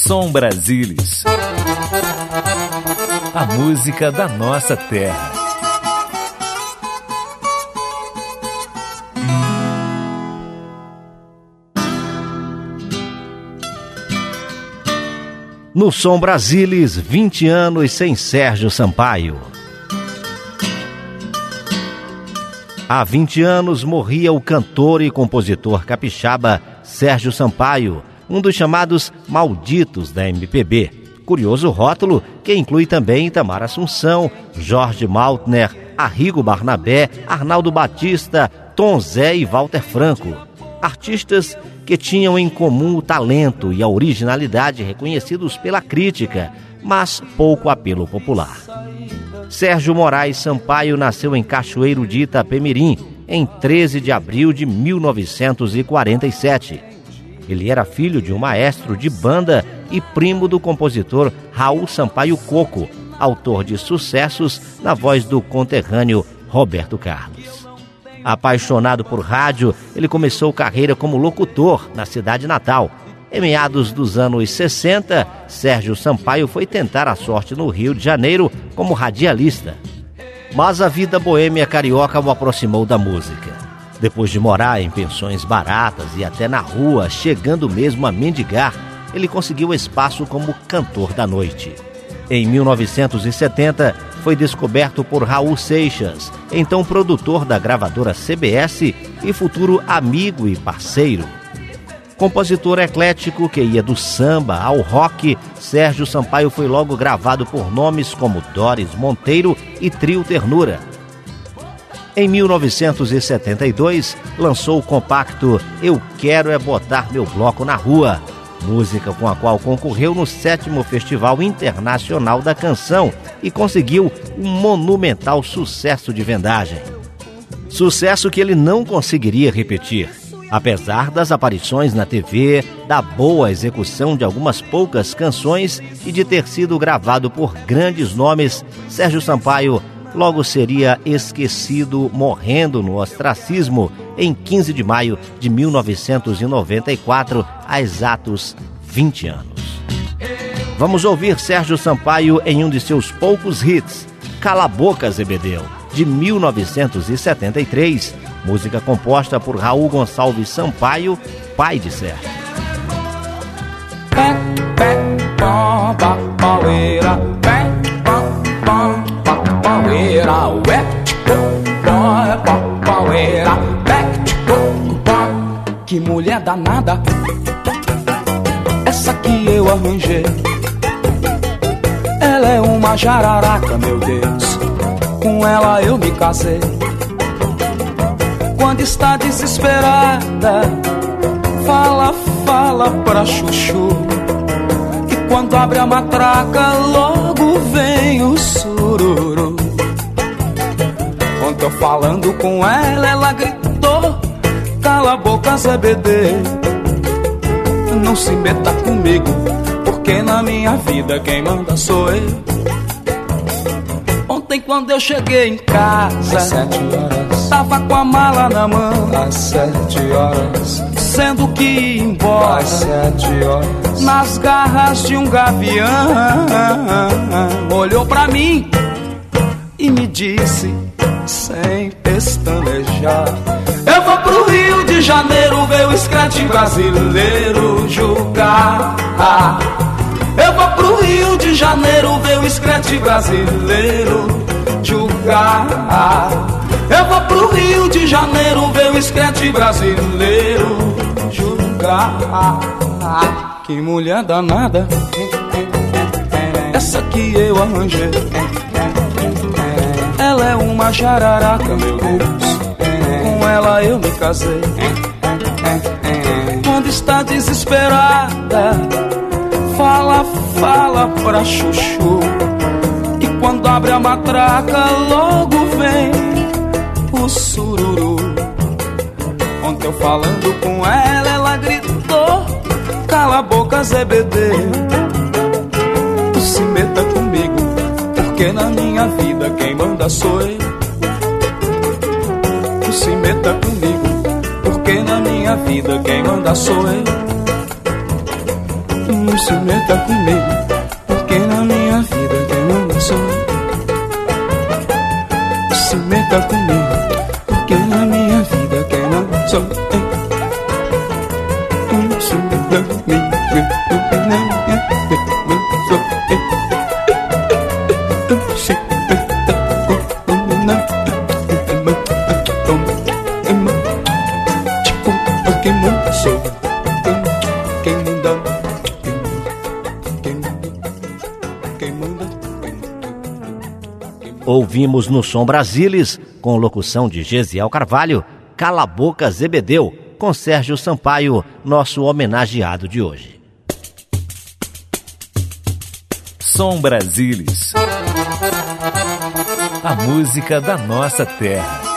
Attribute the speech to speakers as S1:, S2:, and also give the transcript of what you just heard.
S1: Som Brasilis. A música da nossa terra.
S2: No Som Brasilis, 20 anos sem Sérgio Sampaio. Há 20 anos morria o cantor e compositor capixaba Sérgio Sampaio, um dos chamados malditos da MPB. Curioso rótulo que inclui também Itamar Assunção, Jorge Maltner, Arrigo Barnabé, Arnaldo Batista, Tom Zé e Walter Franco. Artistas que tinham em comum o talento e a originalidade reconhecidos pela crítica, mas pouco apelo popular. Sérgio Moraes Sampaio nasceu em Cachoeiro de Itapemirim, em 13 de abril de 1947. Ele era filho de um maestro de banda e primo do compositor Raul Sampaio Coco, autor de sucessos na voz do conterrâneo Roberto Carlos. Apaixonado por rádio, ele começou carreira como locutor na cidade natal. Em meados dos anos 60, Sérgio Sampaio foi tentar a sorte no Rio de Janeiro como radialista. Mas a vida boêmia carioca o aproximou da música. Depois de morar em pensões baratas e até na rua, chegando mesmo a mendigar, ele conseguiu espaço como cantor da noite. Em 1970, foi descoberto por Raul Seixas, então produtor da gravadora CBS e futuro amigo e parceiro. Compositor eclético que ia do samba ao rock, Sérgio Sampaio foi logo gravado por nomes como Doris Monteiro e Trio Ternura. Em 1972, lançou o compacto Eu Quero É Botar Meu Bloco na Rua, música com a qual concorreu no 7º Festival Internacional da Canção e conseguiu um monumental sucesso de vendagem. Sucesso que ele não conseguiria repetir. Apesar das aparições na TV, da boa execução de algumas poucas canções e de ter sido gravado por grandes nomes, Sérgio Sampaio logo seria esquecido, morrendo no ostracismo em 15 de maio de 1994, há exatos 20 anos. Vamos ouvir Sérgio Sampaio em um de seus poucos hits, Cala a Boca, Zebedeu, de 1973, música composta por Raul Gonçalves Sampaio, pai de Sérgio.
S3: Que mulher danada, essa que eu arranjei. Ela é uma jararaca, meu Deus, com ela eu me casei. Quando está desesperada, fala, fala pra chuchu. E quando abre a matraca, logo vem o sururu. Ontem eu falando com ela gritou: cala a boca, Zebedê, não se meta comigo, porque na minha vida quem manda sou eu. Ontem quando eu cheguei em casa, às 7 horas, tava com a mala na mão. Às 7 horas, sendo que ia embora. Às 7 horas, nas garras de um gavião, olhou pra mim e me disse, sem pestanejar: eu vou pro Rio de Janeiro ver o escrete brasileiro julgar. Eu vou pro Rio de Janeiro ver o escrete brasileiro julgar. Eu vou pro Rio de Janeiro ver o escrete brasileiro julgar. Que mulher danada, essa que eu arranjei. Ela é uma jararaca, meu Deus, com ela eu me casei. Quando está desesperada, fala, fala pra chuchu. E quando abre a matraca, logo vem o sururu. Ontem eu falando com ela gritou: cala a boca, Zebedê, tu se meta comigo, porque na minha vida quem manda sou eu. Tu se meta comigo, porque na minha vida quem manda sou eu. Se meta comigo, porque na minha vida quem manda sou eu. Se meta comigo, porque na minha vida quem manda sou eu. Se meta comigo, porque na minha vida quem manda sou eu. Se meta comigo, porque manda sou eu.
S2: Ouvimos no Som Brasilis, com locução de Gesiel Carvalho, Cala a Boca Zebedeu, com Sérgio Sampaio, nosso homenageado de hoje.
S1: Som Brasilis, a música da nossa terra.